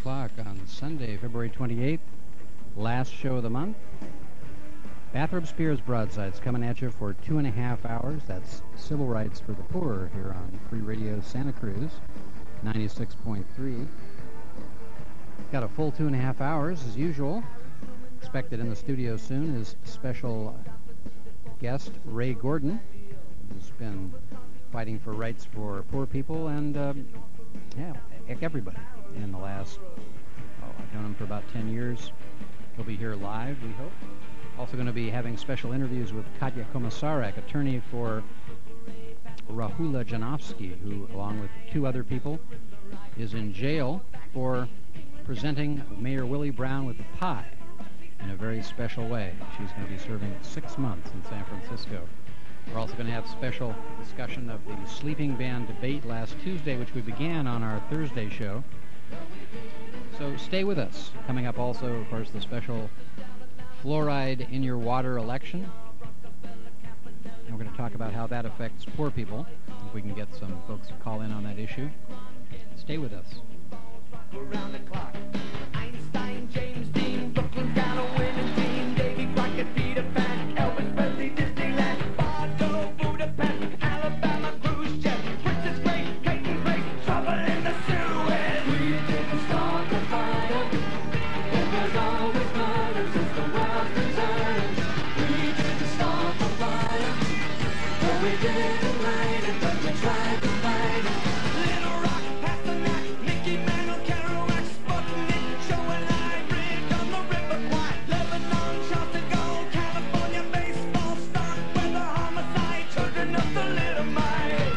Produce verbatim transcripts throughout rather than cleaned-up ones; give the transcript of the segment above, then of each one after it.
o'clock on Sunday, February twenty-eighth, last show of the month. Bathrobe Spears Broadsides coming at you for two and a half hours. That's Civil Rights for the Poor here on Free Radio Santa Cruz, ninety-six point three. Got a full two and a half hours as usual. Expected in the studio soon is special guest Ray Gordon, who's been fighting for rights for poor people and, um, yeah, heck, everybody in the last, oh, I've known him for about ten years. He'll be here live, we hope. Also going to be having special interviews with Katya Komisarek, attorney for Rahula Janowski, who, along with two other people, is in jail for presenting Mayor Willie Brown with a pie in a very special way. She's going to be serving six months in San Francisco. We're also going to have special discussion of the sleeping ban debate last Tuesday, which we began on our Thursday show. So stay with us. Coming up also, of course, the special fluoride in your water election. And we're going to talk about how that affects poor people, if we can get some folks to call in on that issue. Stay with us. Around the clock. Einstein, James Dean, Brooklyn got a winning team. Davy Crockett, Peter Pan, Elvis Presley, Disneyland, Bardo, Budapest, Alabama, Khrushchev, Princess Grace, Peyton Grace, trouble in the Suez. We didn't start the fire. It was always murder since the world's concerned. We didn't start the fire, but we didn't light it, but we tried to fight it. Little Rock, Pasternak, Mickey Mantle, Kerouac, Sputnik, Joe and I, Bridge on the River Kwai, Lebanon, Charles de Gaulle, California, baseball, stock, weather, homicide, children of the little mile.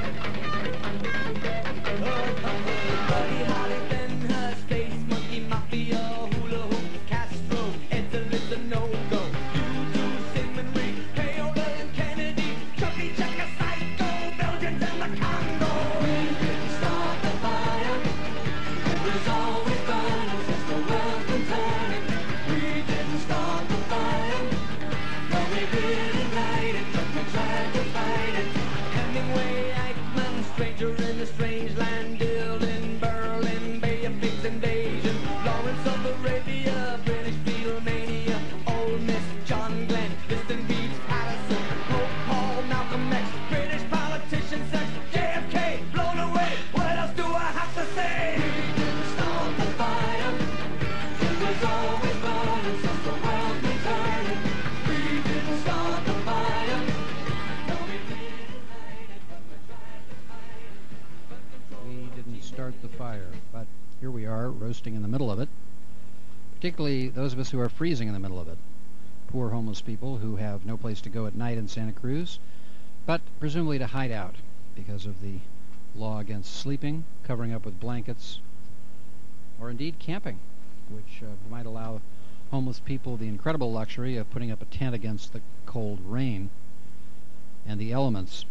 Oh, Buddy Holly, Ben Hur, Space Monkey, Mafia, Hula Hoop, Castro, Italy's a no-go. U-two, Sigmund Reed, Paola and Kennedy, Chucky, Checker, Psycho, Belgians and the Congo. We didn't start the fire. It was always burning since the world's been turning. We didn't start the fire. No, we didn't light it, but we tried to fight it. Hemingway, Eichmann, stranger in a strange land, Dylan, Berlin, Bay of Pigs invasion, Lawrence of Arabia, British Beatlemania, Ole Miss, John Glenn, Liston Beach, Patterson, Pope Paul, Malcolm X, British politician sex, J F K, blown away. What else do I have to say? We didn't start the fire. It was always burning since the world been turning. We didn't start the fire. No, we didn't light it, but we tried to fight it. We didn't start the fire, but here we are, roasting in the middle of it. Particularly those of us who are freezing in the middle of it. Poor homeless people who have no place to go at night in Santa Cruz, but presumably to hide out because of the law against sleeping, covering up with blankets, or indeed camping, which uh, might allow homeless people the incredible luxury of putting up a tent against the cold rain and the elements.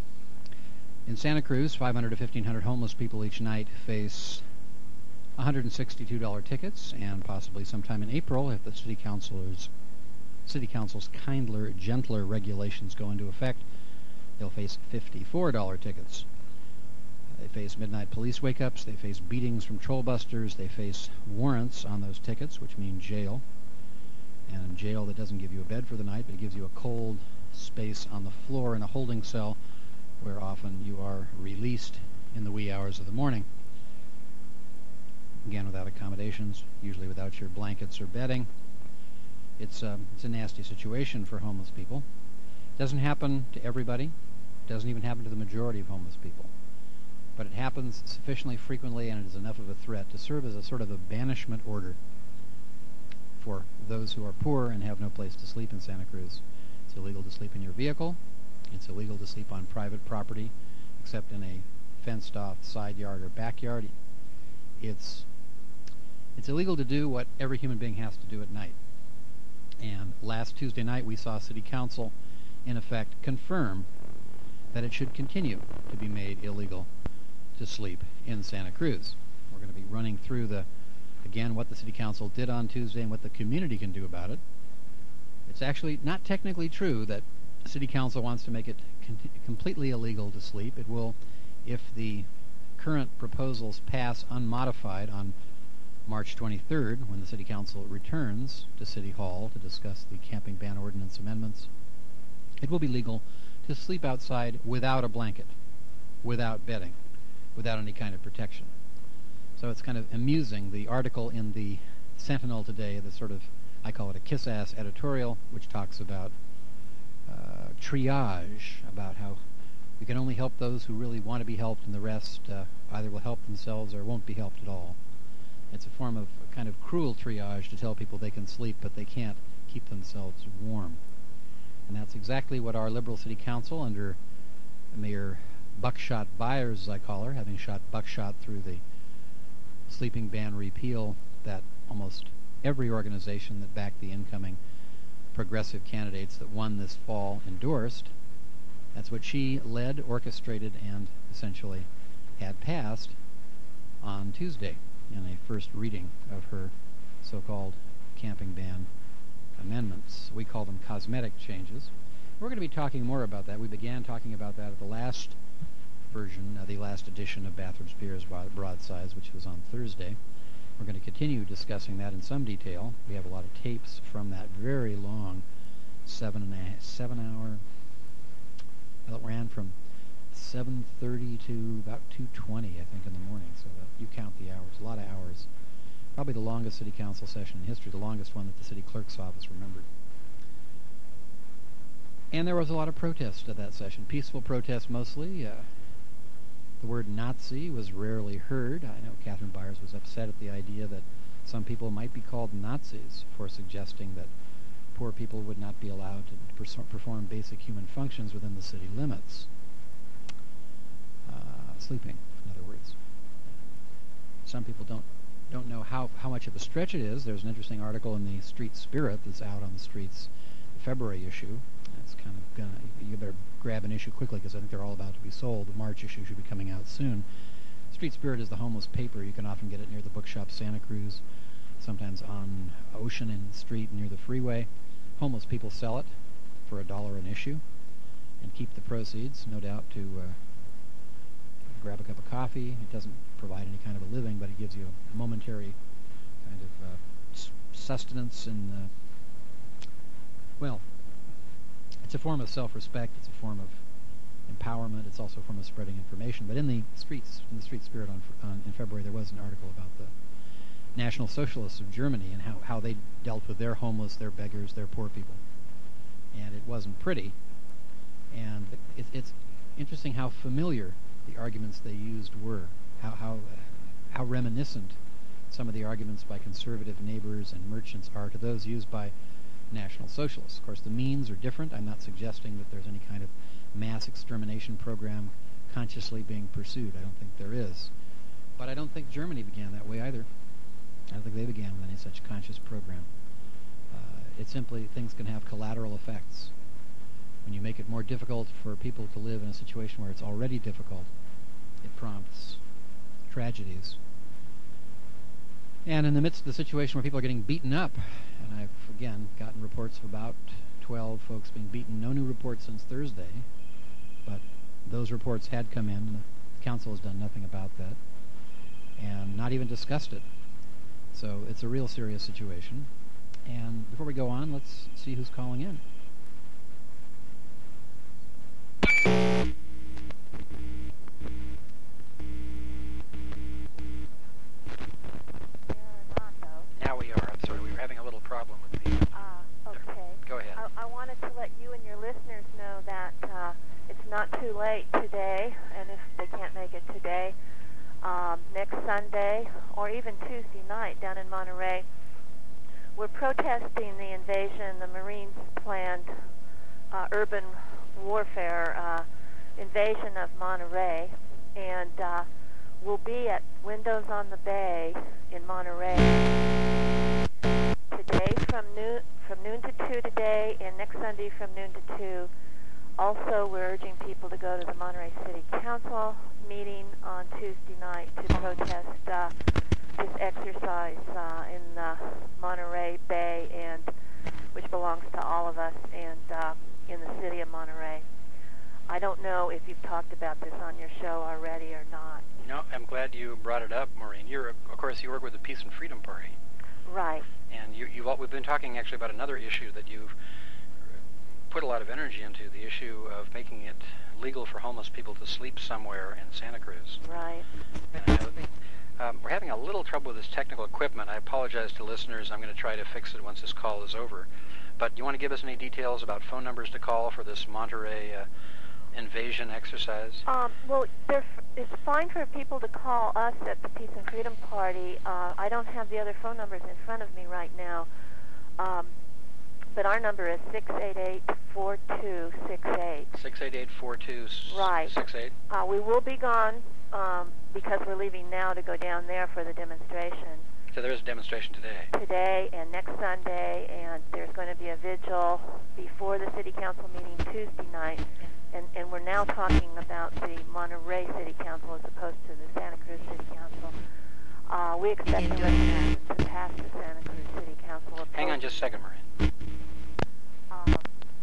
In Santa Cruz, five hundred to fifteen hundred homeless people each night face one hundred sixty-two dollars tickets, and possibly sometime in April, if the city councilors, city council's kindler, gentler regulations go into effect, they'll face fifty-four dollars tickets. They face midnight police wake-ups, they face beatings from trollbusters, they face warrants on those tickets, which mean jail. And jail that doesn't give you a bed for the night, but it gives you a cold space on the floor in a holding cell where often you are released in the wee hours of the morning. Again, without accommodations, usually without your blankets or bedding. It's, um, it's a nasty situation for homeless people. It doesn't happen to everybody. It doesn't even happen to the majority of homeless people. But it happens sufficiently frequently, and it is enough of a threat to serve as a sort of a banishment order for those who are poor and have no place to sleep in Santa Cruz. It's illegal to sleep in your vehicle. It's illegal to sleep on private property, except in a fenced-off side yard or backyard. It's it's illegal to do what every human being has to do at night. And last Tuesday night, we saw City Council, in effect, confirm that it should continue to be made illegal to sleep in Santa Cruz. We're going to be running through the, again, what the City Council did on Tuesday and what the community can do about it. It's actually not technically true that City Council wants to make it con- completely illegal to sleep. It will, if the current proposals pass unmodified on March twenty-third, when the City Council returns to City Hall to discuss the camping ban ordinance amendments, it will be legal to sleep outside without a blanket, without bedding, without any kind of protection. So it's kind of amusing, the article in the Sentinel today, the sort of, I call it a kiss-ass editorial, which talks about uh, triage, about how we can only help those who really want to be helped, and the rest uh, either will help themselves or won't be helped at all. It's a form of a kind of cruel triage to tell people they can sleep, but they can't keep themselves warm. And that's exactly what our Liberal City Council, under Mayor Buckshot Byers, as I call her, having shot buckshot through the sleeping ban repeal that almost every organization that backed the incoming progressive candidates that won this fall endorsed. That's what she led, orchestrated, and essentially had passed on Tuesday in a first reading of her so-called camping ban amendments. We call them cosmetic changes. We're going to be talking more about that. We began talking about that at the last version, uh, the last edition of Bathrop Spears Broadsides, which was on Thursday. We're going to continue discussing that in some detail. We have a lot of tapes from that very long seven and a half, seven hour, well, it ran from seven thirty to about two twenty, I think, in the morning. So that you count the hours, a lot of hours. Probably the longest city council session in history, the longest one that the city clerk's office remembered. And there was a lot of protest at that session, peaceful protest mostly. Uh, the word Nazi was rarely heard. I know Catherine Byers was upset at the idea that some people might be called Nazis for suggesting that poor people would not be allowed to pers- perform basic human functions within the city limits. Uh, sleeping, in other words. Some people don't don't know how, how much of a stretch it is. There's an interesting article in the Street Spirit that's out on the streets, the February issue. It's kind of gonna, you better grab an issue quickly because I think they're all about to be sold. The March issue should be coming out soon. Street Spirit is the homeless paper. You can often get it near the bookshop Santa Cruz, sometimes on Ocean and Street near the freeway. Homeless people sell it for a dollar an issue and keep the proceeds, no doubt, to uh, grab a cup of coffee. It doesn't provide any kind of a living, but it gives you a momentary kind of uh, s- sustenance and, uh, well, it's a form of self-respect. It's a form of empowerment. It's also a form of spreading information. But in the streets, in the Street Spirit on, on in February, there was an article about the National Socialists of Germany and how, how they dealt with their homeless, their beggars, their poor people. And it wasn't pretty. And it, it's interesting how familiar the arguments they used were, how, how, uh, how reminiscent some of the arguments by conservative neighbors and merchants are to those used by National Socialists. Of course, the means are different. I'm not suggesting that there's any kind of mass extermination program consciously being pursued. I don't think there is. But I don't think Germany began that way either. I don't think they began with any such conscious program. Uh, it's simply, things can have collateral effects. When you make it more difficult for people to live in a situation where it's already difficult, it prompts tragedies. And in the midst of the situation where people are getting beaten up, and I've, again, gotten reports of about twelve folks being beaten, no new reports since Thursday, but those reports had come in, and the council has done nothing about that, and not even discussed it. So it's a real serious situation. And before we go on, let's see who's calling in. Now we are. I'm sorry, we were having a little problem with the... Ah, okay. Go ahead. I, I wanted to let you and your listeners know that uh, it's not too late today, and if they can't make it today, um, next Sunday or even Tuesday night down in Monterey, we're protesting the invasion the Marines planned uh, urban warfare uh, invasion of Monterey, and uh, we'll be at Windows on the Bay in Monterey today from noon from noon to two today, and next Sunday from noon to two. Also, we're urging people to go to the Monterey City Council meeting on Tuesday night to protest uh, this exercise uh, in uh, Monterey Bay, and which belongs to all of us, and uh, in the city of Monterey. I don't know if you've talked about this on your show already or not. No, I'm glad you brought it up, Maureen. You're, of course, you work with the Peace and Freedom Party. Right. And you, you've all, we've been talking actually about another issue that you've put a lot of energy into, the issue of making it legal for homeless people to sleep somewhere in Santa Cruz. Right. And I know that, um, we're having a little trouble with this technical equipment. I apologize to listeners. I'm going to try to fix it once this call is over. But you want to give us any details about phone numbers to call for this Monterey uh, invasion exercise? Um, well, there, it's fine for people to call us at the Peace and Freedom Party. Uh, I don't have the other phone numbers in front of me right now. Um, but our number is six eight eight, four two six eight. six eight eight, four two six eight? Right. Uh, we will be gone um, because we're leaving now to go down there for the demonstration. So there is a demonstration today? Today and next Sunday, and there's going to be a vigil before the City Council meeting Tuesday night. And, and we're now talking about the Monterey City Council as opposed to the Santa Cruz City Council. Uh, we expect the resolution to pass the Santa Cruz City Council. Hang on just a second, Maureen. Um,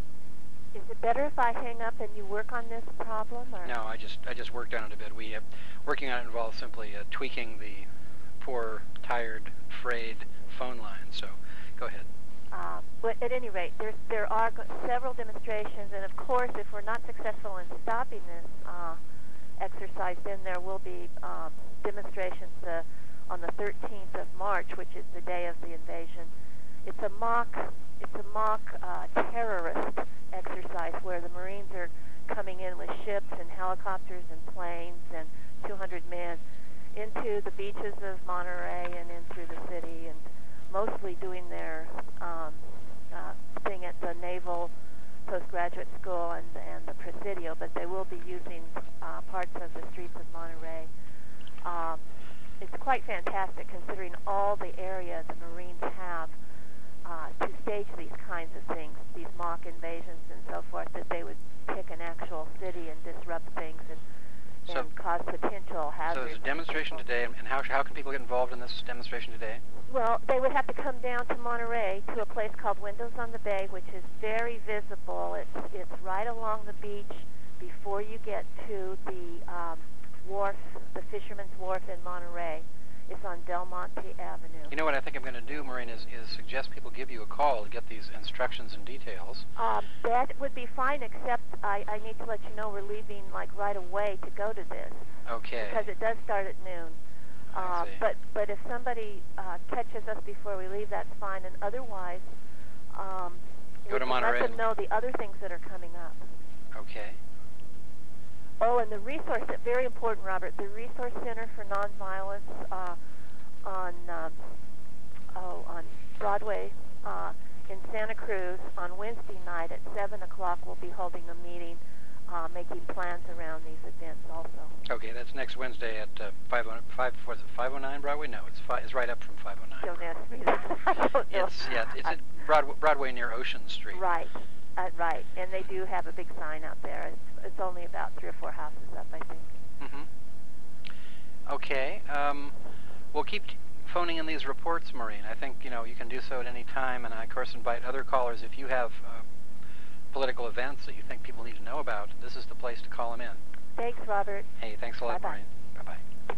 is it better if I hang up and you work on this problem? Or? No, I just I just worked on it a bit. We uh, working on it involves simply uh, tweaking the poor, tired, frayed phone line. So, go ahead. Uh, but at any rate, there's, there are go- several demonstrations, and of course, if we're not successful in stopping this uh, exercise, then there will be um, demonstrations uh, on the thirteenth of March, which is the day of the invasion. It's a mock, it's a mock uh, terrorist exercise where the Marines are coming in with ships and helicopters and planes and two hundred men into the beaches of Monterey and in through the city, and mostly doing their um, uh, thing at the Naval Postgraduate School and, and the Presidio, but they will be using uh, parts of the streets of Monterey. Um, it's quite fantastic considering all the area the Marines have uh, to stage these kinds of things, these mock invasions and so forth, that they would pick an actual city and disrupt things and, So- and cause potential hazards. So there's a demonstration today, and how, how can people get involved in this demonstration today? Well, they would have to come down to Monterey to a place called Windows on the Bay, which is very visible. It's it's right along the beach before you get to the um, wharf, the Fisherman's Wharf in Monterey. It's on Del Monte Avenue. You know what I think I'm going to do, Maureen, is, is suggest people give you a call to get these instructions and details. Um, that would be fine, except I, I need to let you know we're leaving like right away to go to this. Okay. Because it does start at noon. I Uh, see. but but if somebody uh, catches us before we leave, that's fine. And otherwise, um, Go we to can Monterey. let them know the other things that are coming up. Okay. Oh, and the resource, very important, Robert, the Resource Center for Nonviolence uh, on um, oh on Broadway uh, in Santa Cruz on Wednesday night at seven o'clock. We'll be holding a meeting, uh, making plans around these events also. Okay, that's next Wednesday at uh, five oh five. What is it? Five oh nine Broadway? No, it's fi- it's right up from five oh nine. Don't ask me that. I don't know. It's yeah, it's I- at Broadway, Broadway near Ocean Street. Right, uh, right, and they do have a big sign out there. It's, it's only about three or four houses up, I think. Mm-hmm. Okay. Um, we'll keep t- phoning in these reports, Maureen. I think you know you can do so at any time, and I of course invite other callers if you have uh, political events that you think people need to know about. This is the place to call them in. Thanks, Robert. Hey, thanks a lot, Bye-bye. Maureen. Bye bye.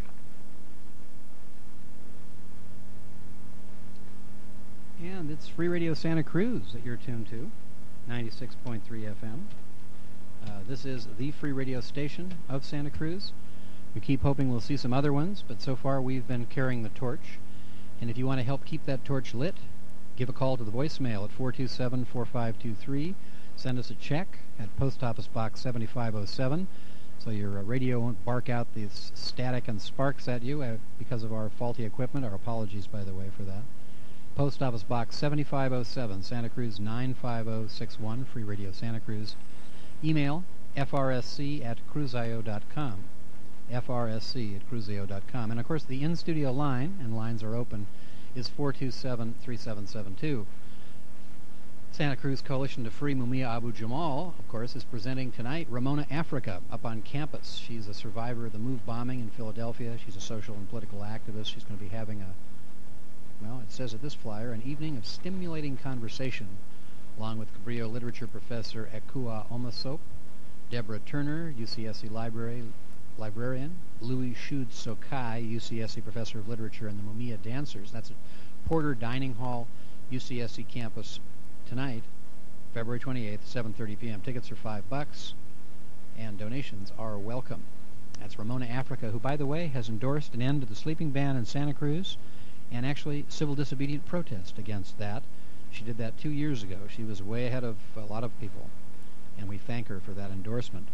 And it's Free Radio Santa Cruz that you're tuned to, ninety-six point three F M. Uh, this is the free radio station of Santa Cruz. We keep hoping we'll see some other ones, but so far we've been carrying the torch. And if you want to help keep that torch lit, give a call to the voicemail at four two seven, four five two three. Send us a check at Post Office Box seventy-five oh seven, so your uh, radio won't bark out these static and sparks at you uh, because of our faulty equipment. Our apologies, by the way, for that. Post Office Box seventy-five oh seven, Santa Cruz nine five oh six one, Free Radio Santa Cruz. Email F R S C at cruzio dot com, F R S C at cruzio dot com. And, of course, the in-studio line, and lines are open, is four two seven, three seven seven two. Santa Cruz Coalition to Free Mumia Abu Jamal, of course, is presenting tonight Ramona Africa up on campus. She's a survivor of the MOVE bombing in Philadelphia. She's a social and political activist. She's going to be having a, well, it says at this flyer, an evening of stimulating conversation, along with Cabrillo literature professor Ekua Omasop, Deborah Turner, U C S C library librarian. Louis Shud Sokai, U C S C professor of literature, and the Mumia Dancers. That's at Porter Dining Hall, U C S C campus tonight, February twenty-eighth, seven thirty p.m. Tickets are five bucks, and donations are welcome. That's Ramona Africa, who, by the way, has endorsed an end to the sleeping ban in Santa Cruz and actually civil disobedient protest against that. She did that two years ago. She was way ahead of a lot of people, and we thank her for that endorsement.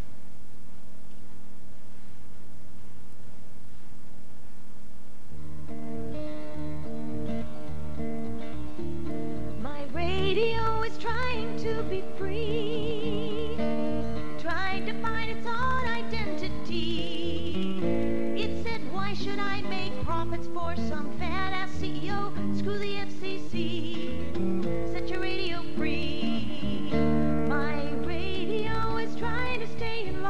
My radio is trying to be free, trying to find its own identity. It said, why should I make profits for some fat-ass C E O? Screw the F C C, set your radio free. My radio is trying to stay in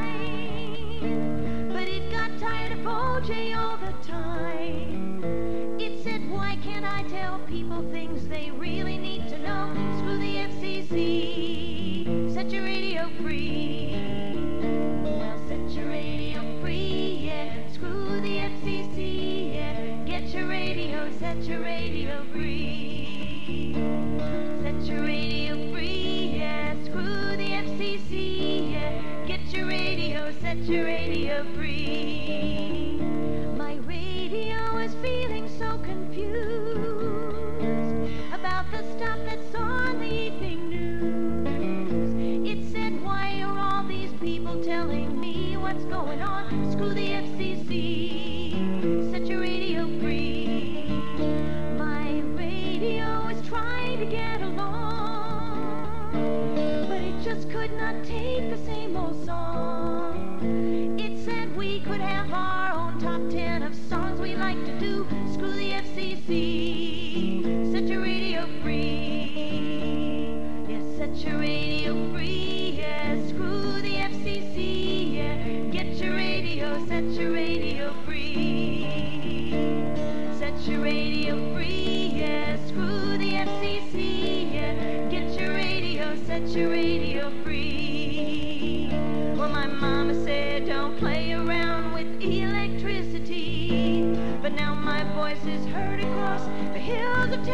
line, but it got tired of O J all the time. It said, why can't I tell people things they really need to know? Screw the F C C, set your radio free. Well, set your radio free, yeah. Screw the F C C, yeah. Get your radio, set your radio free. Set your radio free, yeah. Screw the F C C, yeah. Get your radio, set your radio free. My radio is feeling so confused about the stuff that's on the evening news. It said, why are all these people telling me what's going on? Screw the F C C, set your radio free. My radio is trying to get along, but it just could not take the same old song. It said we could have our own top ten of songs we like to do. Screw the F C C, set your radio free. Yes, set your radio free. Yes, screw the F C C. Yeah, get your radio, set your radio free. Set your radio free. Yes, screw the F C C. Yeah, get your radio, set your radio free. Well, my mama said don't play around with electricity, but now my voice is heard across the hills of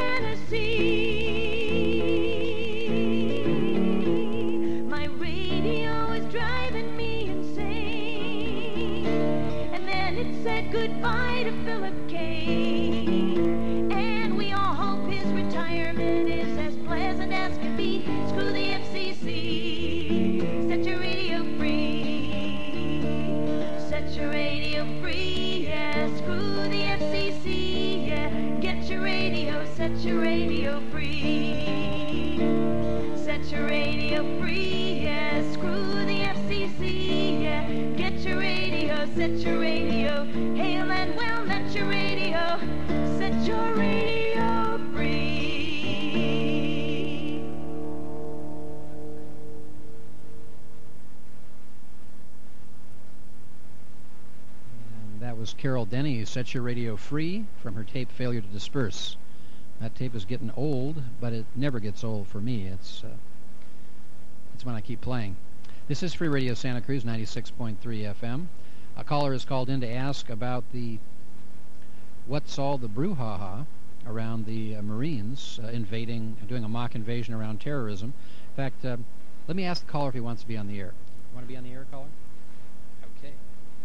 Tennessee. My radio is driving me insane, and then it said goodbye to Philip Kane, and we all hope his retirement is as pleasant as can be. Screw the F C C, set your radio free. Set your radio free, yeah. Screw the F C C, yeah. Get your radio, set your radio free. Set your radio free, yeah. Screw the F C C, yeah. Get your radio, set your radio. Hail and well, let your radio, set your radio free. And that was Carol Denny, who Set Your Radio Free, from her tape Failure to Disperse. That tape is getting old, but it never gets old for me. It's uh, it's when I keep playing. This is Free Radio Santa Cruz, ninety-six point three F M. A caller has called in to ask about the what's all the brouhaha around the uh, Marines uh, invading, doing a mock invasion around terrorism. In fact, uh, let me ask the caller if he wants to be on the air. You want to be on the air, caller? Okay.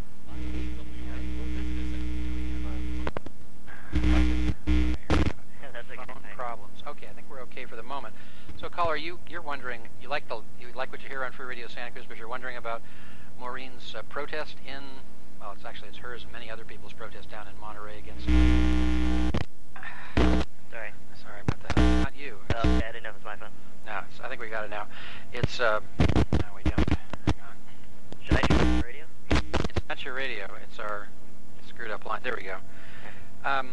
Problems. Okay, I think we're okay for the moment. So, caller, you you're wondering, you like the you like what you hear on Free Radio Santa Cruz, but you're wondering about Maureen's uh, protest in, well, it's actually it's hers and many other people's protest down in Monterey against. Sorry. Sorry about that. Not you. Oh, okay, I didn't know it was my phone. No, it's, I think we got it now. It's uh, no, we don't. Hang on. Should I turn on the radio? It's not your radio. It's our screwed up line. There we go. Um,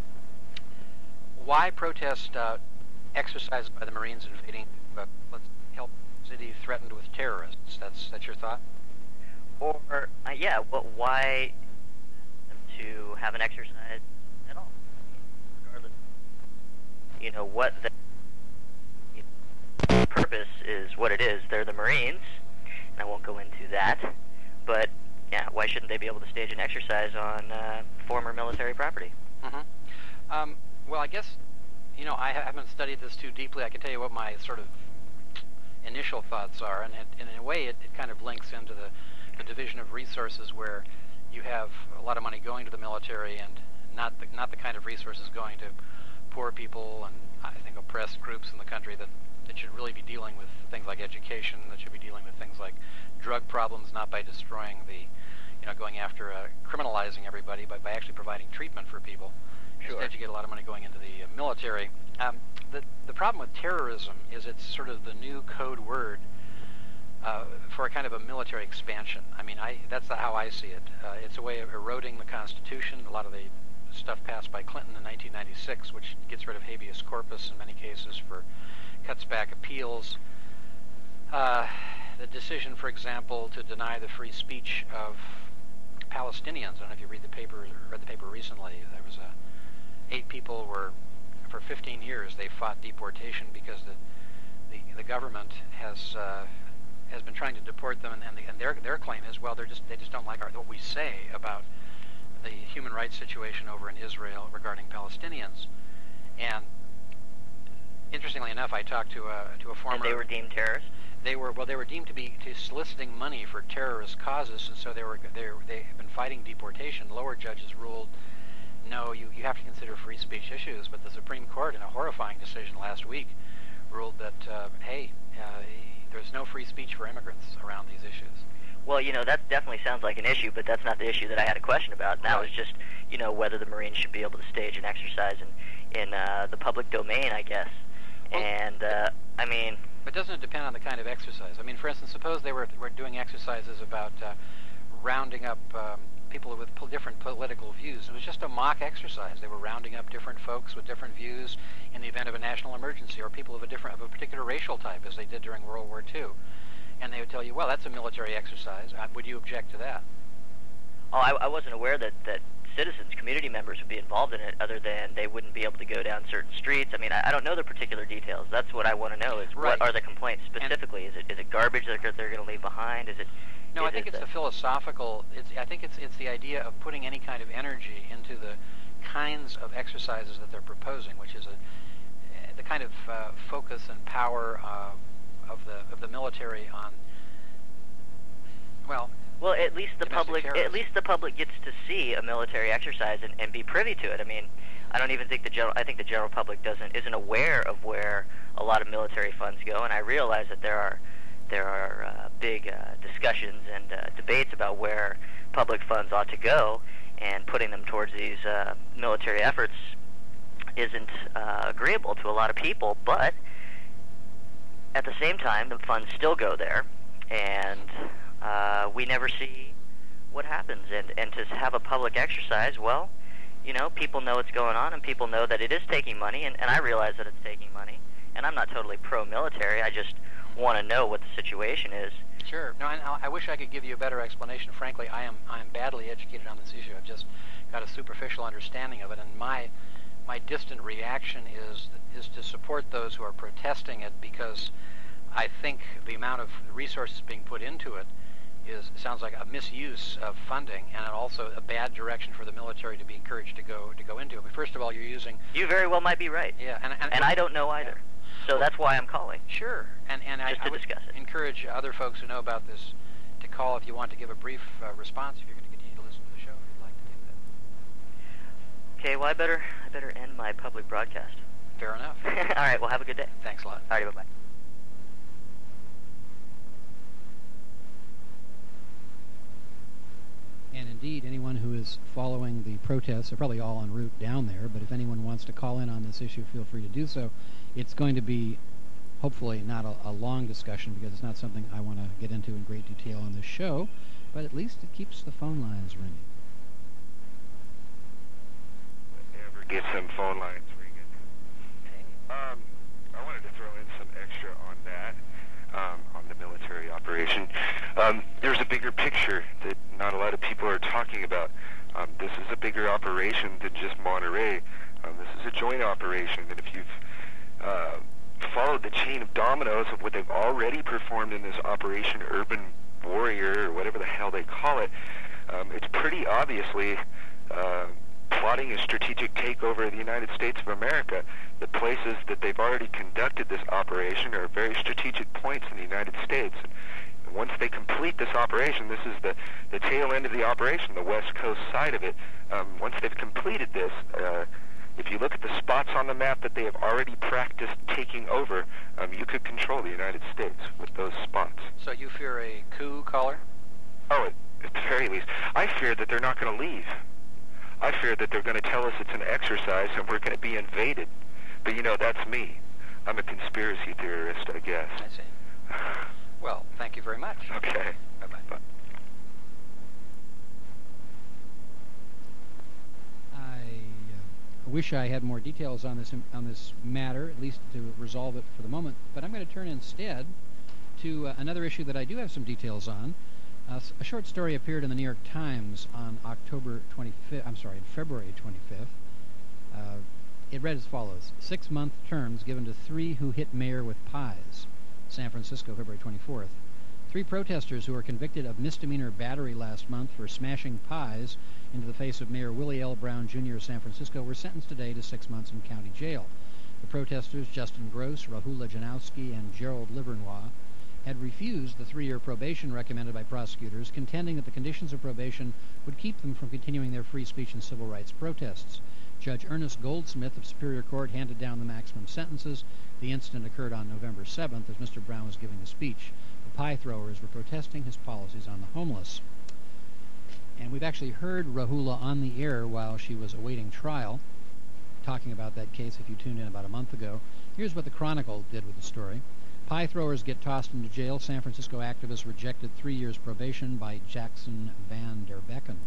why protest uh, exercises by the Marines invading? Uh, let's help city threatened with terrorists. That's that's your thought? Or uh, yeah, well, why them to have an exercise at all? Regardless, you know what the you know, purpose is. What it is. They're the Marines, and I won't go into that. But yeah, why shouldn't they be able to stage an exercise on uh, former military property? Mm-hmm. Um, well, I guess, you know, I haven't studied this too deeply. I can tell you what my sort of initial thoughts are, and, it, and in a way it, it kind of links into the, the division of resources where you have a lot of money going to the military and not the, not the kind of resources going to poor people and I think oppressed groups in the country that, that should really be dealing with things like education, that should be dealing with things like drug problems, not by destroying the, you know, going after uh, criminalizing everybody, but by actually providing treatment for people. Sure. Instead, you get a lot of money going into the uh, military. Um, the, the problem with terrorism is it's sort of the new code word uh, for a kind of a military expansion. I mean, I, that's how I see it. Uh, it's a way of eroding the Constitution. A lot of the stuff passed by Clinton in nineteen ninety-six, which gets rid of habeas corpus in many cases, for cuts back appeals. Uh, the decision, for example, to deny the free speech of Palestinians. I don't know if you read the paper, read the paper recently. There was a eight people were, for fifteen years, they fought deportation because the the, the government has uh, has been trying to deport them, and, and, the, and their their claim is, well, they're just they just don't like our, what we say about the human rights situation over in Israel regarding Palestinians. And interestingly enough, I talked to a to a former. And they were deemed terrorists? They were well. They were deemed to be to soliciting money for terrorist causes, and so they were they they have been fighting deportation. Lower judges ruled, no, you you have to consider free speech issues. But the Supreme Court, in a horrifying decision last week, ruled that uh, hey, uh, there's no free speech for immigrants around these issues. Well, you know, that definitely sounds like an issue, but that's not the issue that I had a question about. And that was just, you know, whether the Marines should be able to stage an exercise in in uh, the public domain, I guess. Well, and uh, I mean. But doesn't it depend on the kind of exercise? I mean, for instance, suppose they were were doing exercises about uh, rounding up um, people with po- different political views. It was just a mock exercise. They were rounding up different folks with different views in the event of a national emergency, or people of a different of a particular racial type, as they did during World War Two. And they would tell you, well, that's a military exercise. Uh, would you object to that? Oh, I, I wasn't aware that, that citizens, community members would be involved in it, other than they wouldn't be able to go down certain streets. I mean, I, I don't know the particular details. That's what I want to know, is Right. what are the complaints specifically? And is it is it garbage that they're, they're going to leave behind? Is it? No, is I think it it's the philosophical. It's, I think it's it's the idea of putting any kind of energy into the kinds of exercises that they're proposing, which is a the kind of uh, focus and power uh, of the of the military on. Well. Well, at least the domestic public, terrorism. at least the public gets to see a military exercise and, and be privy to it. I mean, I don't even think the general, I think the general public doesn't isn't aware of where a lot of military funds go. And I realize that there are there are uh, big uh, discussions and uh, debates about where public funds ought to go, and putting them towards these uh, military efforts isn't uh, agreeable to a lot of people. But at the same time, the funds still go there, and Uh, we never see what happens, and, and to have a public exercise, well, you know, people know what's going on, and people know that it is taking money, and, and I realize that it's taking money, and I'm not totally pro-military. I just want to know what the situation is. Sure. No, I, I wish I could give you a better explanation. Frankly, I am I am badly educated on this issue. I've just got a superficial understanding of it, and my my distant reaction is is to support those who are protesting it, because I think the amount of resources being put into it is sounds like a misuse of funding, and also a bad direction for the military to be encouraged to go to go into. But first of all, you're using. You very well might be right. Yeah, and and, and I don't know either. Yeah. So well, that's why I'm calling. Sure, and and Just I, to I would discuss it. encourage other folks who know about this to call if you want to give a brief uh, response. If you're going to continue to listen to the show, if you'd like to do that. Okay. Well, I better I better end my public broadcast. Fair enough. All right. Well, have a good day. Thanks a lot. All right. Bye bye. And indeed, anyone who is following the protests are probably all en route down there, but if anyone wants to call in on this issue, feel free to do so. It's going to be, hopefully, not a, a long discussion, because it's not something I want to get into in great detail on this show, but at least it keeps the phone lines ringing. Ever get some phone lines ringing? Um, I wanted to throw in some extra on that. Um, on the military operation. Um, there's a bigger picture that not a lot of people are talking about. Um, this is a bigger operation than just Monterey. Um, this is a joint operation, and if you've uh, followed the chain of dominoes of what they've already performed in this Operation Urban warrior or whatever the hell they call it, um, it's pretty obviously uh, plotting a strategic takeover of the United States of America. The places that they've already conducted this operation are very strategic points in the United States. And once they complete this operation, this is the, the tail end of the operation, the West Coast side of it. Um, once they've completed this, uh, if you look at the spots on the map that they have already practiced taking over, um, you could control the United States with those spots. So you fear a coup, caller? Oh, at, at the very least. I fear that they're not going to leave. I fear that they're going to tell us it's an exercise and we're going to be invaded. But, you know, that's me. I'm a conspiracy theorist, I guess. I see. Well, thank you very much. Okay. Bye-bye. Bye. I wish I had more details on this on this matter, at least to resolve it for the moment. But I'm going to turn instead to uh, another issue that I do have some details on. Uh, a short story appeared in the New York Times on October twenty-fifth. I'm sorry, February twenty-fifth. Uh, it read as follows: Six-month terms given to three who hit mayor with pies. San Francisco, February twenty-fourth. Three protesters who were convicted of misdemeanor battery last month for smashing pies into the face of Mayor Willie L. Brown, Junior of San Francisco were sentenced today to six months in county jail. The protesters, Justin Gross, Rahula Janowski, and Gerald Livernois, had refused the three-year probation recommended by prosecutors, contending that the conditions of probation would keep them from continuing their free speech and civil rights protests. Judge Ernest Goldsmith of Superior Court handed down the maximum sentences. The incident occurred on November seventh as Mister Brown was giving a speech. The pie throwers were protesting his policies on the homeless. And we've actually heard Rahula on the air while she was awaiting trial, talking about that case if you tuned in about a month ago. Here's what the Chronicle did with the story. Pie throwers get tossed into jail. San Francisco activists rejected three years probation by Jackson Van Der Becken.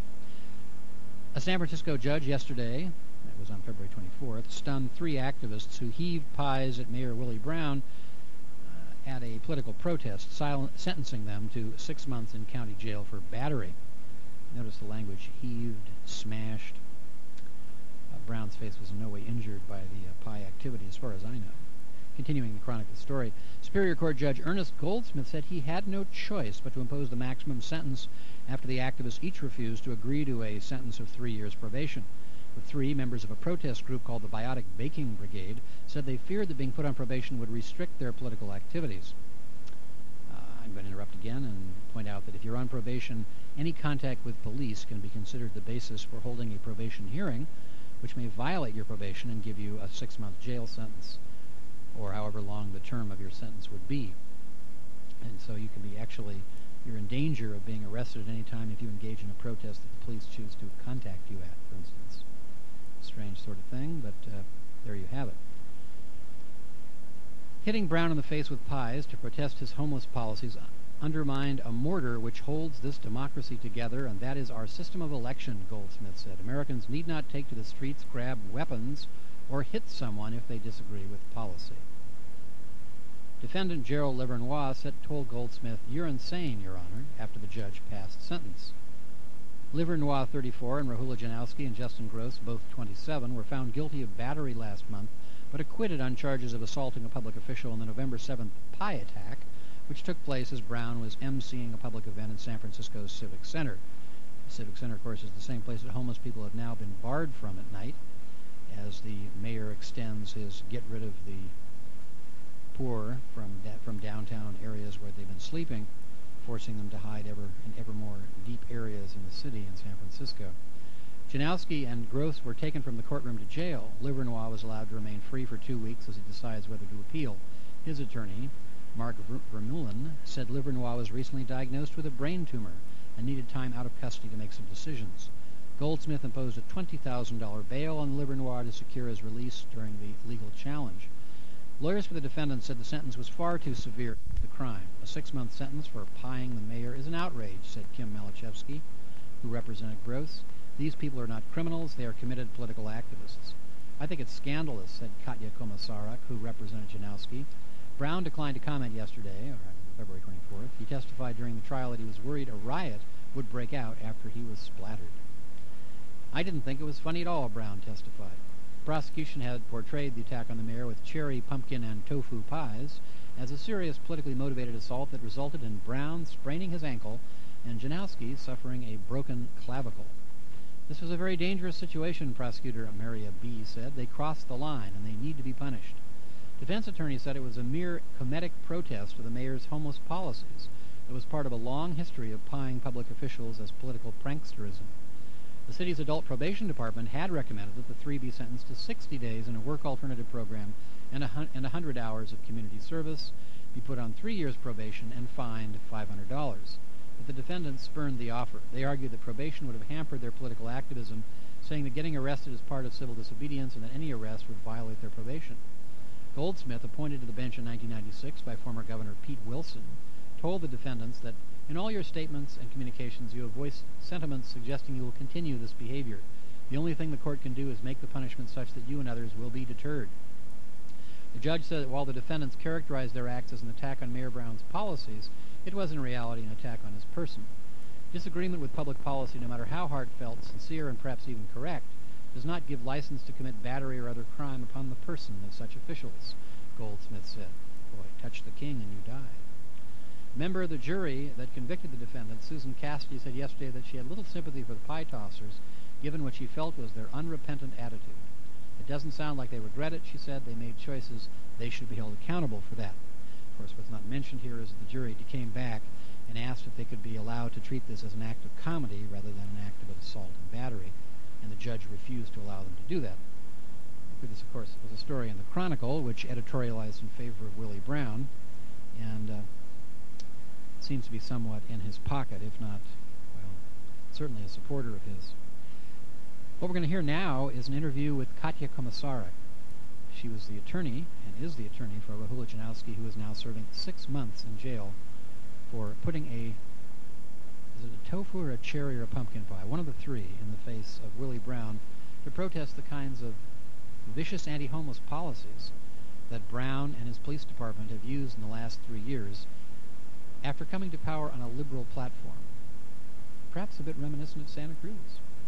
A San Francisco judge yesterday, that was on February twenty-fourth, stunned three activists who heaved pies at Mayor Willie Brown uh, at a political protest, silent, sentencing them to six months in county jail for battery. Notice the language: heaved, smashed. Uh, Brown's face was in no way injured by the uh, pie activity, as far as I know. Continuing the Chronicle story, Superior Court Judge Ernest Goldsmith said he had no choice but to impose the maximum sentence after the activists each refused to agree to a sentence of three years probation. The three, members of a protest group called the Biotic Baking Brigade, said they feared that being put on probation would restrict their political activities. Uh, I'm going to interrupt again and point out that if you're on probation, any contact with police can be considered the basis for holding a probation hearing, which may violate your probation and give you a six-month jail sentence, or however long the term of your sentence would be. And so you can be actually, you're in danger of being arrested at any time if you engage in a protest that the police choose to contact you at, for instance. Strange sort of thing, but uh, there you have it. Hitting Brown in the face with pies to protest his homeless policies undermined a mortar which holds this democracy together, and that is our system of election, Goldsmith said. Americans need not take to the streets, grab weapons, or hit someone if they disagree with policy. Defendant Gerald Livernois said, told Goldsmith, "You're insane, Your Honor," after the judge passed sentence. Livernois, thirty-four, and Rahula Janowski and Justin Gross, both twenty-seven, were found guilty of battery last month, but acquitted on charges of assaulting a public official in the November seventh pie attack, which took place as Brown was emceeing a public event in San Francisco's Civic Center. The Civic Center, of course, is the same place that homeless people have now been barred from at night, as the mayor extends his get rid of the poor from da- from downtown areas where they've been sleeping, forcing them to hide ever in ever more deep areas in the city in San Francisco. Janowski and Gross were taken from the courtroom to jail. Livernois was allowed to remain free for two weeks as he decides whether to appeal. His attorney, Mark Ver- Vermeulen, said Livernois was recently diagnosed with a brain tumor and needed time out of custody to make some decisions. Goldsmith imposed a twenty thousand dollars bail on Livernois to secure his release during the legal challenge. Lawyers for the defendant said the sentence was far too severe for the crime. A six-month sentence for pieing the mayor is an outrage, said Kim Malachevsky, who represented Gross. These people are not criminals, they are committed political activists. I think it's scandalous, said Katya Komisarek, who represented Janowski. Brown declined to comment yesterday, or February twenty-fourth. He testified during the trial that he was worried a riot would break out after he was splattered. I didn't think it was funny at all, Brown testified. The prosecution had portrayed the attack on the mayor with cherry, pumpkin, and tofu pies, as a serious politically motivated assault that resulted in Brown spraining his ankle and Janowski suffering a broken clavicle. This was a very dangerous situation, Prosecutor Maria B. said. They crossed the line, and they need to be punished. Defense attorney said it was a mere comedic protest of the mayor's homeless policies that was part of a long history of plying public officials as political pranksterism. The city's adult probation department had recommended that the three be sentenced to sixty days in a work alternative program and a hun- and one hundred hours of community service, be put on three years probation, and fined five hundred dollars. But the defendants spurned the offer. They argued that probation would have hampered their political activism, saying that getting arrested is part of civil disobedience and that any arrest would violate their probation. Goldsmith, appointed to the bench in nineteen ninety-six by former Governor Pete Wilson, told the defendants that in all your statements and communications you have voiced sentiments suggesting you will continue this behavior. The only thing the court can do is make the punishment such that you and others will be deterred. The judge said that while the defendants characterized their acts as an attack on Mayor Brown's policies, it was in reality an attack on his person. Disagreement with public policy, no matter how heartfelt, sincere, and perhaps even correct, does not give license to commit battery or other crime upon the person of such officials, Goldsmith said. Boy, touch the king and you die. A member of the jury that convicted the defendant, Susan Cassidy, said yesterday that she had little sympathy for the pie tossers, given what she felt was their unrepentant attitude. It doesn't sound like they regret it, she said. They made choices. They should be held accountable for that. Of course, what's not mentioned here is that the jury came back and asked if they could be allowed to treat this as an act of comedy rather than an act of assault and battery, and the judge refused to allow them to do that. This, of course, was a story in the Chronicle, which editorialized in favor of Willie Brown, and uh, seems to be somewhat in his pocket, if not, well, certainly a supporter of his. What we're going to hear now is an interview with Katya Komisarek. She was the attorney, and is the attorney, for Rahula Janowski, who is now serving six months in jail for putting a, is it a tofu or a cherry or a pumpkin pie, one of the three, in the face of Willie Brown to protest the kinds of vicious anti-homeless policies that Brown and his police department have used in the last three years after coming to power on a liberal platform. Perhaps a bit reminiscent of Santa Cruz.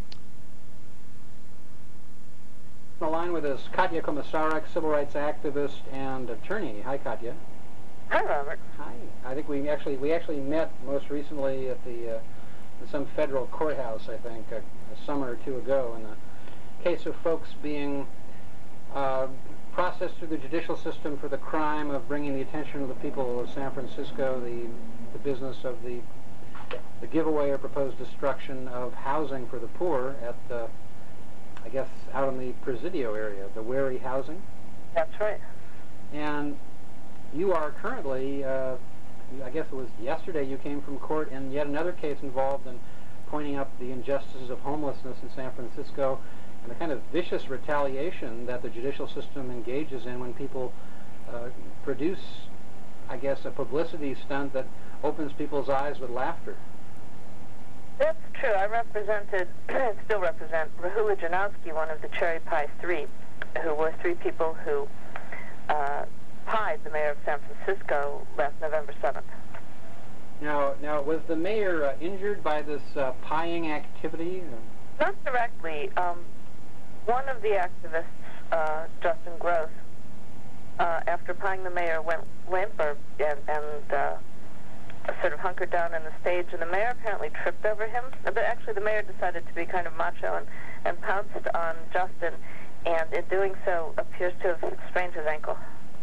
On the line with us, Katya Komisarek, civil rights activist and attorney. Hi, Katya. Hi, Robert. Hi. I think we actually we actually met most recently at the uh, in some federal courthouse, I think, a, a summer or two ago, in the case of folks being uh, processed through the judicial system for the crime of bringing the attention of the people of San Francisco, the the business of the the giveaway or proposed destruction of housing for the poor at the, I guess, out in the Presidio area, the Wary housing. That's right. And you are currently, uh, I guess it was yesterday you came from court in yet another case involved in pointing up the injustices of homelessness in San Francisco and the kind of vicious retaliation that the judicial system engages in when people uh, produce, I guess, a publicity stunt that opens people's eyes with laughter. That's true. I represented, still represent, Rahula Janowski, one of the Cherry Pie Three, who were three people who uh, pied the mayor of San Francisco last November seventh. Now, now, was the mayor uh, injured by this uh, pieing activity? Not directly. Um, one of the activists, uh, Justin Gross, uh, after pieing the mayor, went limp or, and, and uh, sort of hunkered down on the stage, and the mayor apparently tripped over him. But actually, the mayor decided to be kind of macho and, and pounced on Justin, and in doing so, appears to have sprained his ankle.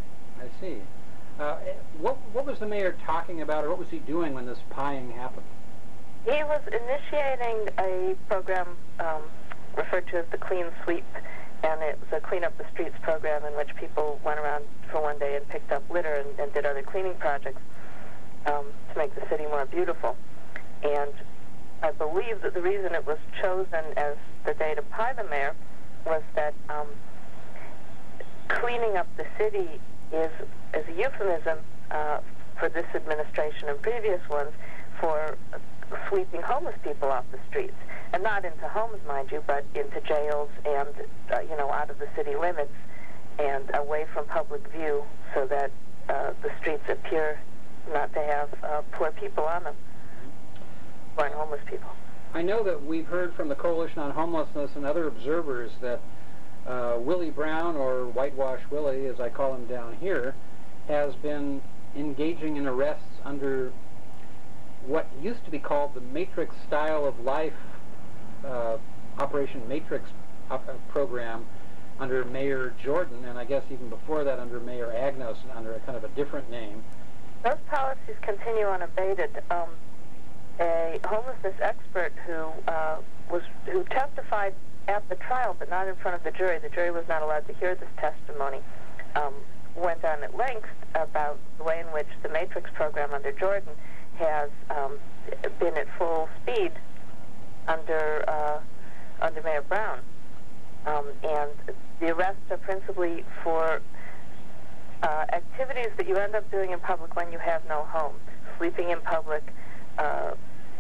I see. Uh, what what was the mayor talking about, or what was he doing when this pieing happened? He was initiating a program um, referred to as the Clean Sweep, and it was a Clean Up the Streets program in which people went around for one day and picked up litter and, and did other cleaning projects um, to make the city more beautiful. And I believe that the reason it was chosen as the day to pie the mayor was that um, cleaning up the city is, is a euphemism uh, for this administration and previous ones for sweeping homeless people off the streets. And not into homes, mind you, but into jails and, uh, you know, out of the city limits and away from public view so that uh, the streets appear not to have uh, poor people on them, or homeless people. I know that we've heard from the Coalition on Homelessness and other observers that uh, Willie Brown, or Whitewash Willie, as I call him down here, has been engaging in arrests under what used to be called the Matrix Style of Life uh, Operation Matrix op- uh, program under Mayor Jordan, and I guess even before that under Mayor Agnos, under a kind of a different name. Those policies continue unabated. Um, a homelessness expert who uh, was who testified at the trial, but not in front of the jury. The jury was not allowed to hear this testimony. Um, went on at length about the way in which the Matrix program under Jordan has um, been at full speed under uh, under Mayor Brown, um, and the arrests are principally for uh, activities that you end up doing in public when you have no home: sleeping in public, uh,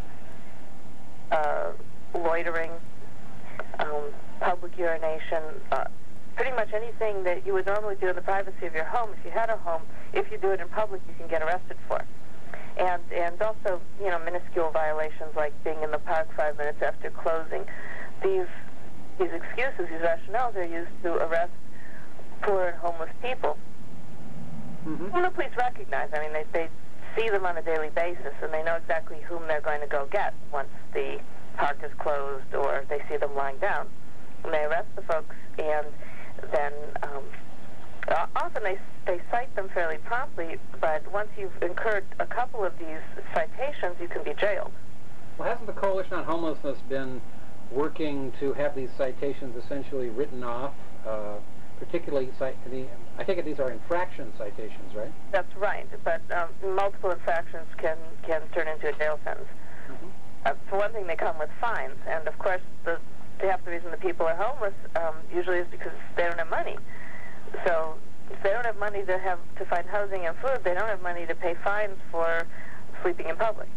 uh, loitering, um, public urination. Uh, pretty much anything that you would normally do in the privacy of your home. If you had a home, if you do it in public, you can get arrested for. And and also, you know, minuscule violations like being in the park five minutes after closing. These these excuses, these rationales are used to arrest poor and homeless people. Mm-hmm. Whom the police recognize. I mean, they, they see them on a daily basis, and they know exactly whom they're going to go get once the park is closed or they see them lying down. And they arrest the folks, and then um, often they they cite them fairly promptly, but once you've incurred a couple of these citations, you can be jailed. Well, hasn't the Coalition on Homelessness been working to have these citations essentially written off, uh, particularly, cite, the, I take it these are infraction citations, right? That's right, but um, multiple infractions can, can turn into a jail sentence. Mm-hmm. Uh, for one thing, they come with fines, and of course, the, half the reason the people are homeless um, usually is because they don't have money. So if they don't have money to have to find housing and food, they don't have money to pay fines for sleeping in public.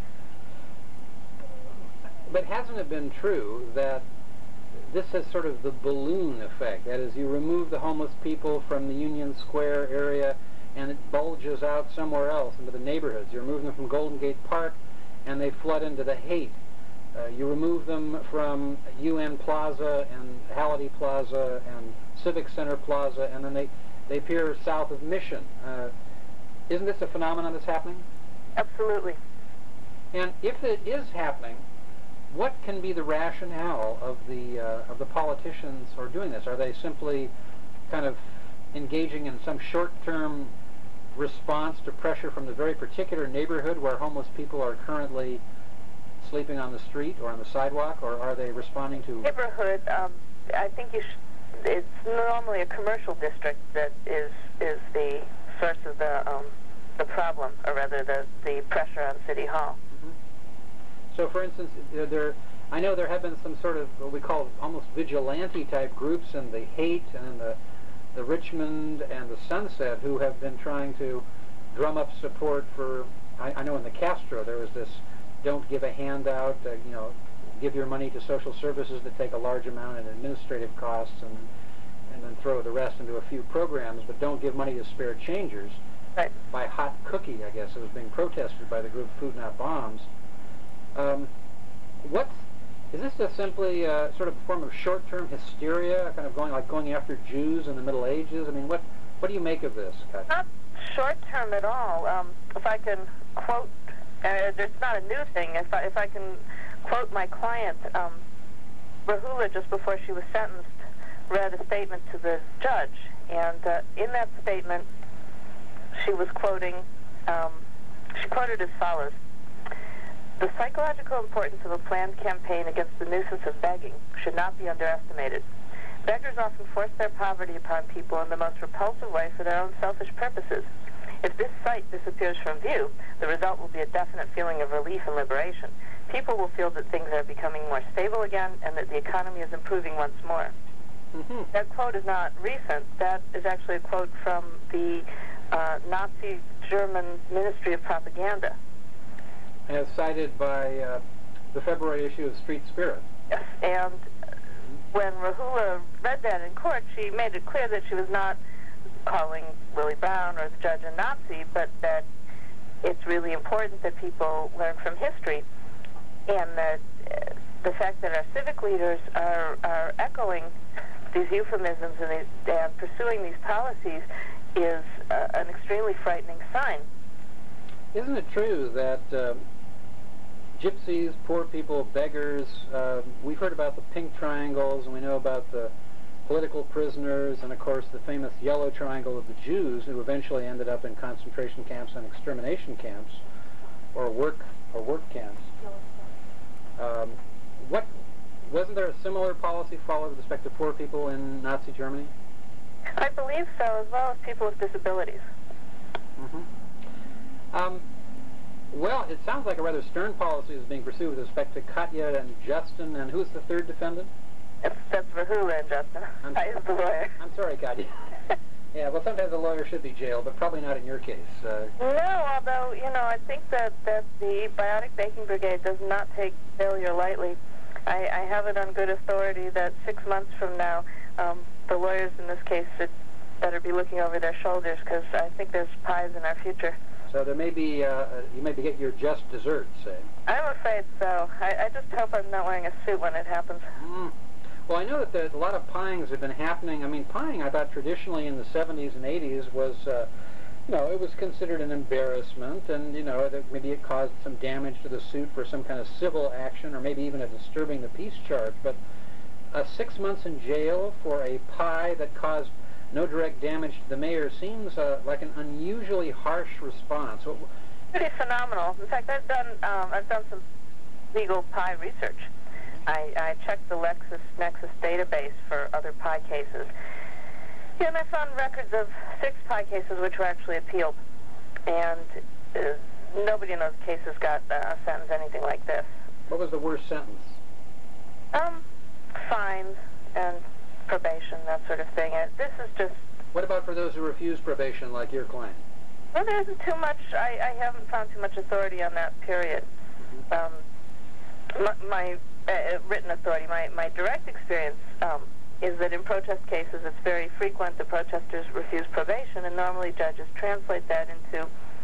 But hasn't it been true that this has sort of the balloon effect? That is, you remove the homeless people from the Union Square area, and it bulges out somewhere else into the neighborhoods. You remove them from Golden Gate Park, and they flood into the Haight. Uh, you remove them from U N Plaza and Halliday Plaza and Civic Center Plaza, and then they, they appear south of Mission. Uh, isn't this a phenomenon that's happening? Absolutely. And if it is happening, what can be the rationale of the uh, of the politicians who are doing this? Are they simply kind of engaging in some short-term response to pressure from the very particular neighborhood where homeless people are currently sleeping on the street or on the sidewalk, or are they responding to... Neighborhood, um, I think you sh- it's normally a commercial district that is is the source of the um, the problem, or rather the, the pressure on City Hall. Mm-hmm. So, for instance, there, there, I know there have been some sort of what we call almost vigilante-type groups in the Haight and in the, the Richmond and the Sunset who have been trying to drum up support for... I, I know in the Castro there was this don't give a handout, uh, you know, give your money to social services that take a large amount in administrative costs and and then throw the rest into a few programs, but don't give money to spare changers. Right. By Hot Cookie, I guess, it was being protested by the group Food Not Bombs. Um, what's, is this just simply uh, sort of a form of short-term hysteria, kind of going like going after Jews in the Middle Ages? I mean, what what do you make of this, Katya? Not short-term at all. Um, if I can quote, uh, it's not a new thing. If I, if I can quote my client, um, Rahula, just before she was sentenced, read a statement to the judge, and uh, in that statement, she was quoting, um, she quoted as follows: "The psychological importance of a planned campaign against the nuisance of begging should not be underestimated. Beggars often force their poverty upon people in the most repulsive way for their own selfish purposes. If this sight disappears from view, the result will be a definite feeling of relief and liberation. People will feel that things are becoming more stable again and that the economy is improving once more." Mm-hmm. That quote is not recent. That is actually a quote from the uh, Nazi German Ministry of Propaganda. As cited by uh, the February issue of Street Spirit. Yes, and when Rahula read that in court, she made it clear that she was not calling Willie Brown or the judge a Nazi, but that it's really important that people learn from history, and that uh, the fact that our civic leaders are, are echoing these euphemisms and, these, and pursuing these policies is uh, an extremely frightening sign. Isn't it true that uh, gypsies, poor people, beggars, uh, we've heard about the pink triangles, and we know about the political prisoners, and of course the famous yellow triangle of the Jews, who eventually ended up in concentration camps and extermination camps, or work or work camps. Um, what wasn't there a similar policy followed with respect to poor people in Nazi Germany? I believe so, as well as people with disabilities. Mm-hmm. Um, well, it sounds like a rather stern policy is being pursued with respect to Katya and Justin, and who's the third defendant? It's, that's Rahula and Justin. I'm I is the lawyer. I'm sorry, Katya. Yeah, well, sometimes a lawyer should be jailed, but probably not in your case. Uh, No, although, you know, I think that, that the Biotic Baking Brigade does not take failure lightly. I, I have it on good authority that six months from now, um, the lawyers in this case should better be looking over their shoulders, because I think there's pies in our future. so there may be, uh, you may be getting your just desserts, say. I'm afraid so. I, I just hope I'm not wearing a suit when it happens. Mm. Well, I know that there's a lot of pyings have been happening. I mean, pying, I thought traditionally in the seventies and eighties was, uh, you know, it was considered an embarrassment, and, you know, that maybe it caused some damage to the suit for some kind of civil action, or maybe even a disturbing the peace charge. But uh, six months in jail for a pie that caused no direct damage to the mayor seems uh, like an unusually harsh response. What, Pretty phenomenal. In fact, I've done um, I've done some legal pie research. I, I checked the LexisNexis database for other pie cases. Yeah, and I found records of six pie cases which were actually appealed. And uh, nobody in those cases got uh, a sentence anything like this. what was the worst sentence? Um, fines and probation, that sort of thing. And this is just... What about for those who refuse probation, like your client? Well, there isn't too much... I, I haven't found too much authority on that period. Um, my... my Uh, written authority. My, my direct experience um, is that in protest cases it's very frequent the protesters refuse probation, and normally judges translate that into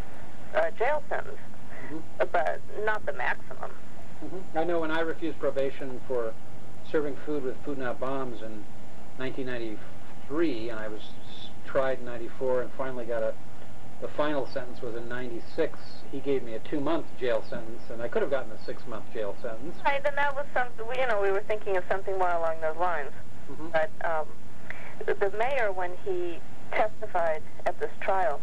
a jail sentence, Mm-hmm. but not the maximum. Mm-hmm. I know when I refused probation for serving food with Food Not Bombs in nineteen ninety-three, and I was tried in ninety-four and finally got a, the final sentence was in ninety-six, he gave me a two-month jail sentence, and I could have gotten a six-month jail sentence. Right, and that was something, you know, we were thinking of something more along those lines. Mm-hmm. But um, the, the mayor, when he testified at this trial,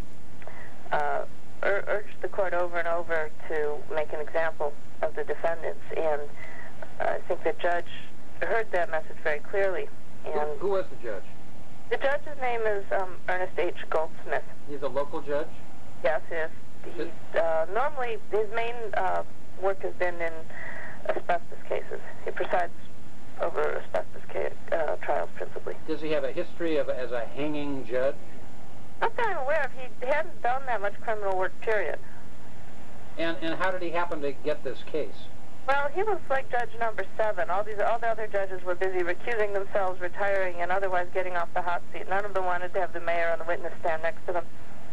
uh, ur- urged the court over and over to make an example of the defendants, and uh, I think the judge heard that message very clearly. And Who, who was the judge? the judge's name is um, Ernest H. Goldsmith. He's a local judge? Yes, yes. He, uh, normally, his main uh, work has been in asbestos cases. He presides over asbestos ca- uh, trials principally. Does he have a history of as a hanging judge? Not that I'm aware of. He hadn't done that much criminal work, period. And and how did he happen to get this case? Well, he was like judge number seven. All these, all the other judges were busy recusing themselves, retiring, and otherwise getting off the hot seat. None of them wanted to have the mayor on the witness stand next to them.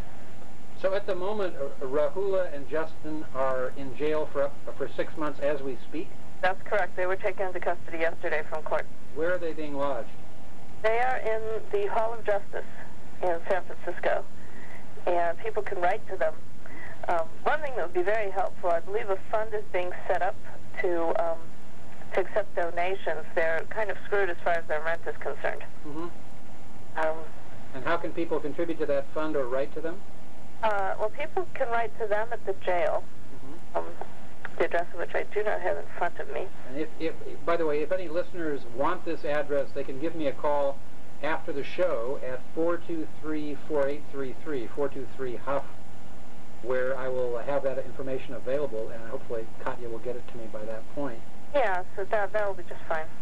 So at the moment, uh, Rahula and Justin are in jail for up, for six months as we speak? That's correct. They were taken into custody yesterday from court. Where are they being lodged? They are in the Hall of Justice in San Francisco, and people can write to them. Um, one thing that would be very helpful, I believe a fund is being set up to um, to accept donations. They're kind of screwed as far as their rent is concerned. Mm-hmm. Um, And how can people contribute to that fund or write to them? uh, well, people can write to them at the jail, Mm-hmm. um, the address of which I do not have in front of me. And if, if, by the way, if any listeners want this address, they can give me a call after the show at four two three, four eight three three, four two three Huff, where I will have that information available, and hopefully Katya will get it to me by that point. Yeah, so that that will be just fine.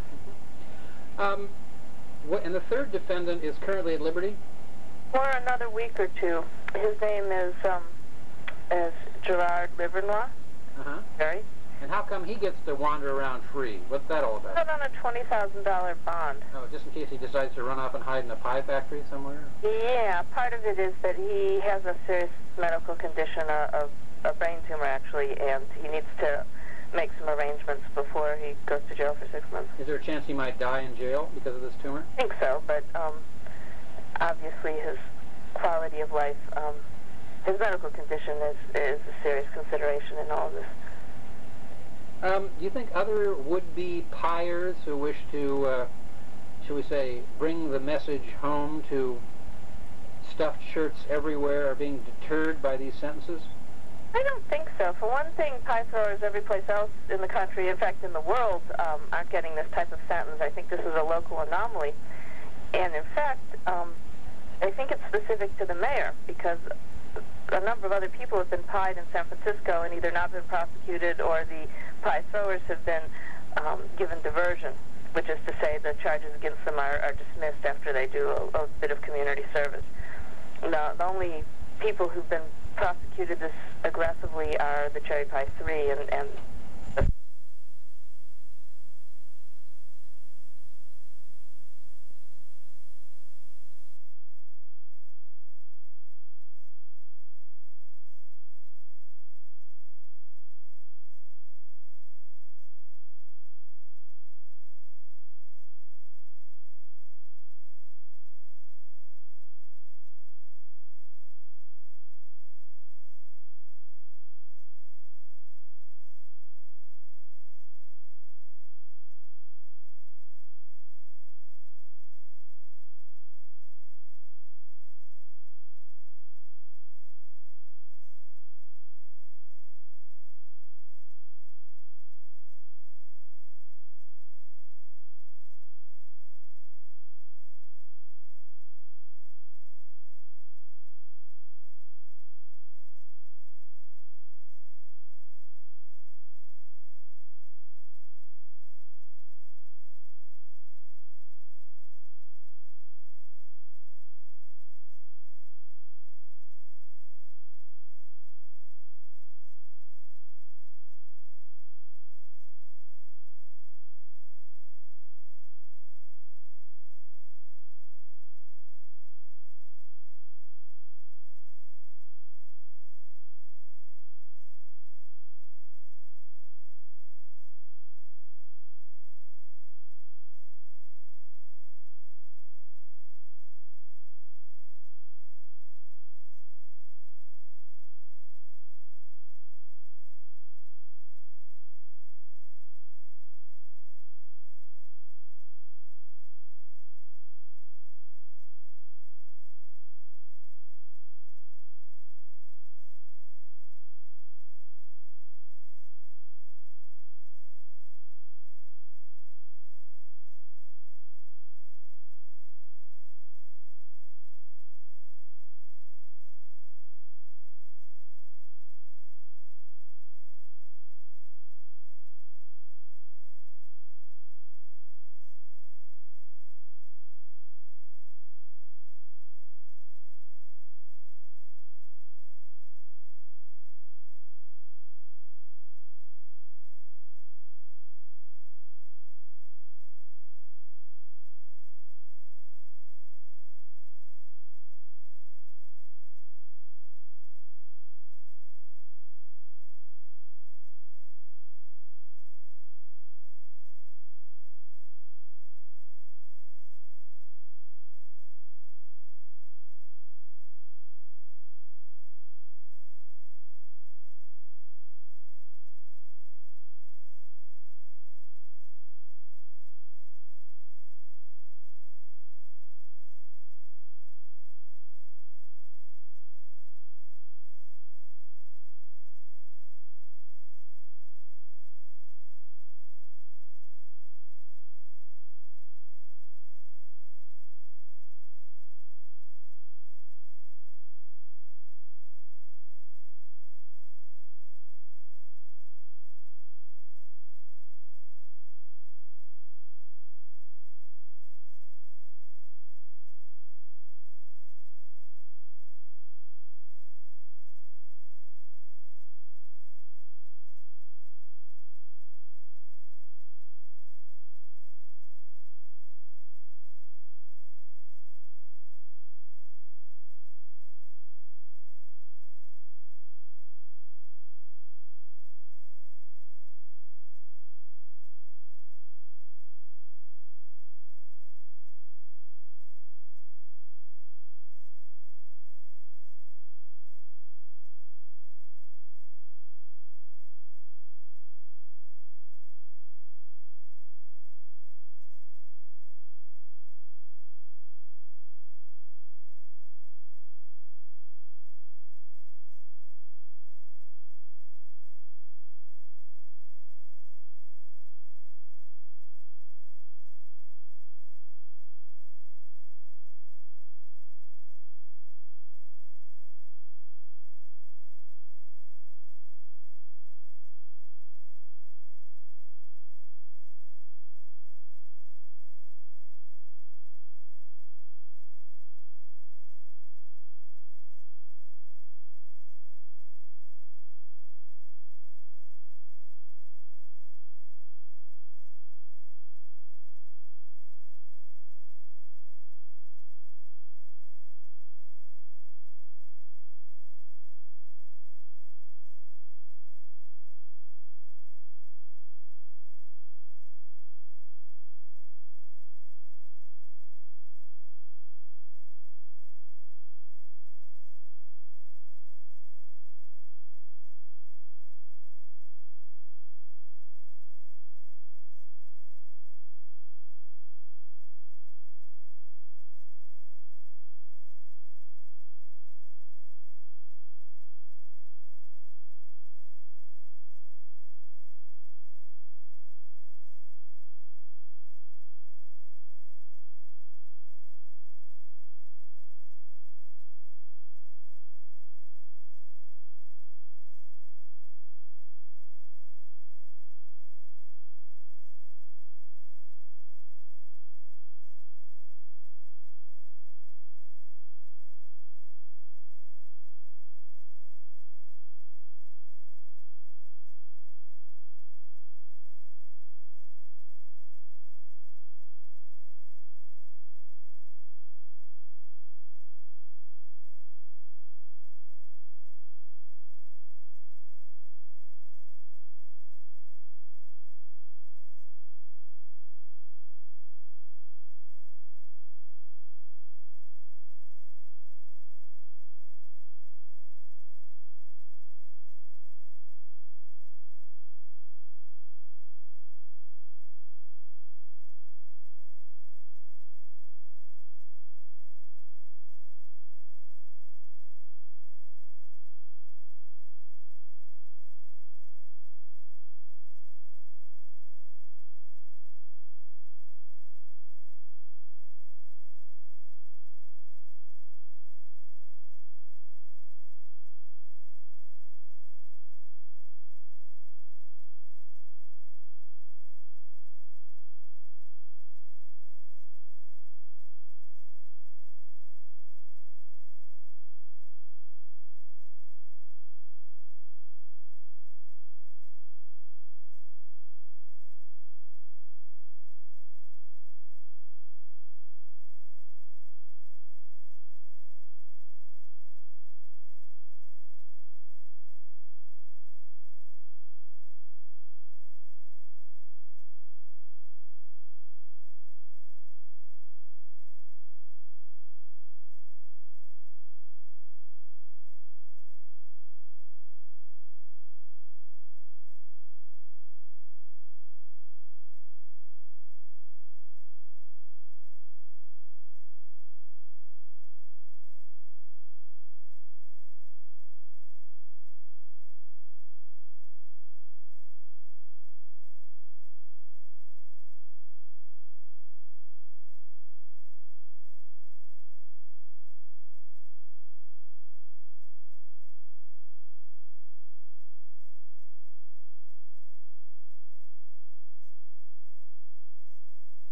Um, what, and the third defendant is currently at liberty? For another week or two. His name is um, is Gerard Livernois. Uh-huh. Right? And how come he gets to wander around free? What's that all about? Put on a twenty thousand dollars bond. Oh, just in case he decides to run off and hide in a pie factory somewhere? Yeah, part of it is that he has a serious medical condition, a, a, a brain tumor actually, and he needs to make some arrangements before he goes to jail for six months. Is there a chance he might die in jail because of this tumor? I think so, but um, obviously his quality of life. Um, his medical condition is, is a serious consideration in all of this. Um, do you think other would-be piers who wish to, uh, shall we say, bring the message home to stuffed shirts everywhere are being deterred by these sentences? I don't think so. For one thing, pie throwers every place else in the country, in fact in the world, um, aren't getting this type of sentence. I think this is a local anomaly. And in fact, um, I think it's specific to the mayor, because a number of other people have been pied in San Francisco and either not been prosecuted or the pie throwers have been um, given diversion, which is to say the charges against them are, are dismissed after they do a, a bit of community service. Now, the only people who've been prosecuted this aggressively are the Cherry Pie Three, and, and